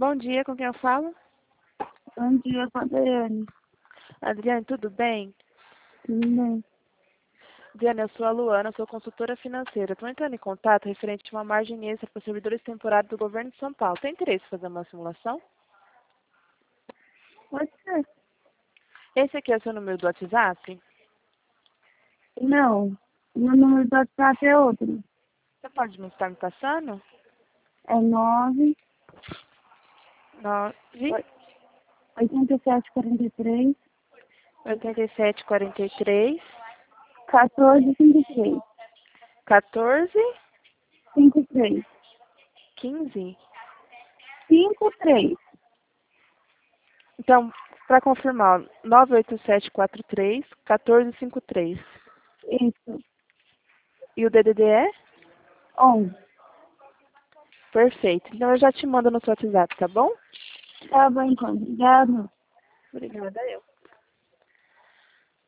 Bom dia, com quem eu falo? Bom dia, Adriane. Adriane, tudo bem? Tudo bem? Adriane, eu sou a Luana, sou consultora financeira. Estou entrando em contato referente a uma margem extra para servidores temporários do governo de São Paulo. Tem interesse em fazer uma simulação? Pode ser. Esse aqui é o seu número do WhatsApp? Não, meu número do WhatsApp é outro. Você pode me estar me passando? É 9 9 8743 87 43 1453. 14 53. 15. 53. Então, para confirmar, 98743 1453. Isso. E o DDD é? 11. Perfeito. Então eu já te mando no seu WhatsApp, tá bom? Tá bom, então. Obrigada. Obrigada, eu.